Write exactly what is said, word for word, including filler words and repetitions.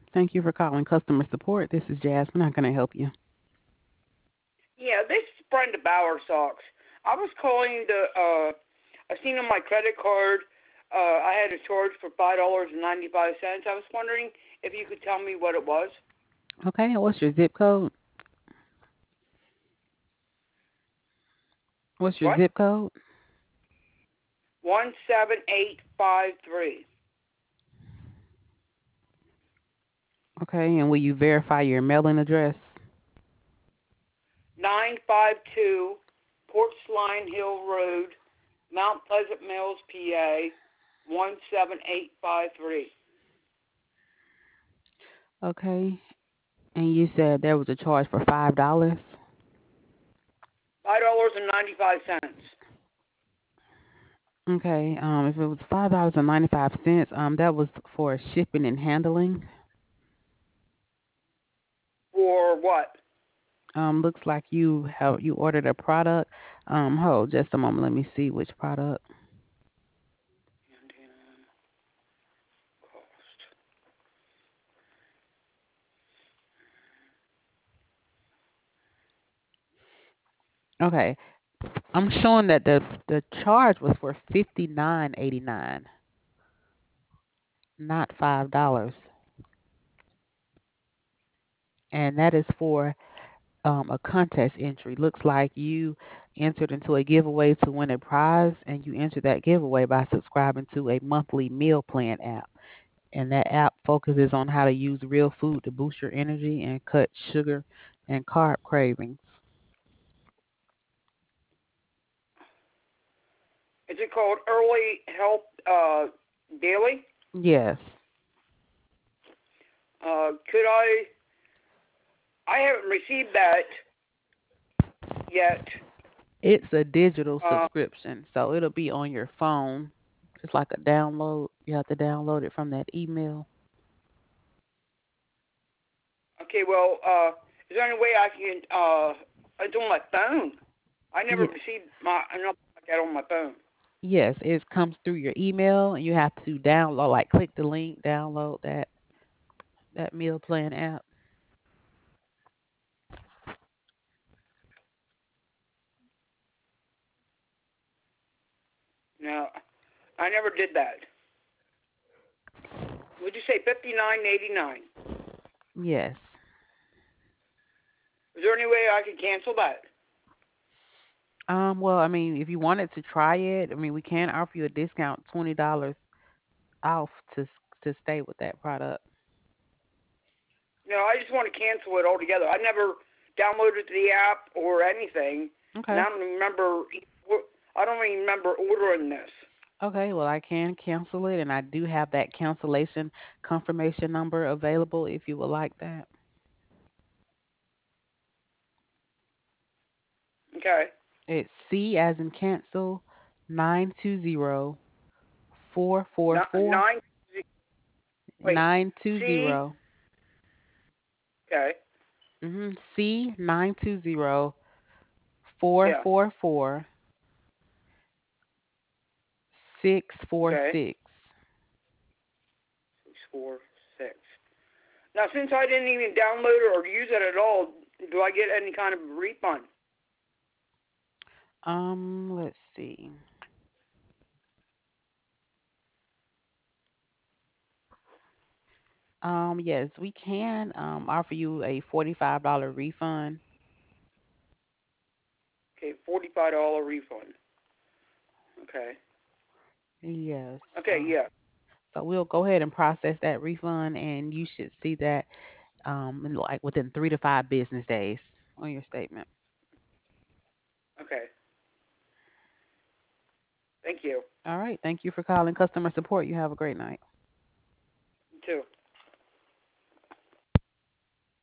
Thank you for calling customer support. This is Jasmine. How can I help you? Yeah, this is Brenda Bauer Socks. I was calling the, uh, I seen on my credit card, uh, I had a charge for five dollars and ninety-five cents. I was wondering if you could tell me what it was. Okay, what's your zip code? What's your What? zip code? one seven eight five three. Okay, and will you verify your mailing address? nine five two Portsline Hill Road, Mount Pleasant Mills, P A, one seven eight five three. Okay, and you said there was a charge for five dollars. five dollars and ninety-five cents. Okay, um, if it was five dollars and ninety five cents, um, that was for shipping and handling. For what? Um, looks like you have you ordered a product. Um, hold just a moment. Let me see which product. And, um, cost. Okay, I'm showing that the the charge was for fifty nine eighty nine, not five dollars, and that is for um, a contest entry. Looks like you entered into a giveaway to win a prize, and you entered that giveaway by subscribing to a monthly meal plan app. And that app focuses on how to use real food to boost your energy and cut sugar and carb cravings. Is it called Early Help uh, Daily? Yes, Uh, could I? I haven't received that yet. it's a digital Uh, subscription, so it'll be on your phone. It's like a download. You have to download it from that email. okay, well, uh, is there any way I can? Uh, it's on my phone. I never Yeah, received my enough like that on my phone. yes, it comes through your email, and you have to download, like click the link, download that that meal plan app. No, I never did that. Would you say fifty nine eighty nine? Yes. Is there any way I could cancel that? Um, well, I mean, if you wanted to try it, I mean, we can offer you a discount, twenty dollars off to s- to stay with that product. No, I just want to cancel it altogether. I never downloaded the app or anything, and Okay. I don't remember. I don't even remember ordering this. Okay, well, I can cancel it, and I do have that cancellation confirmation number available if you would like that. Okay. It's C as in cancel, nine two zero four four four Nine. Wait. nine two C. zero. Okay. Mm-hmm. C nine two zero four Yeah. four four six four Okay. six. Six, four, six. Now, since I didn't even download it or use it at all, do I get any kind of refund? Um, let's see. Um, yes, we can um offer you a forty-five dollar refund. Okay, forty-five dollar refund. Okay. Yes. Okay. Um, Yeah. so we'll go ahead and process that refund, and you should see that um in like within three to five business days on your statement. Okay. Thank you. All right. Thank you for calling customer support. You have a great night.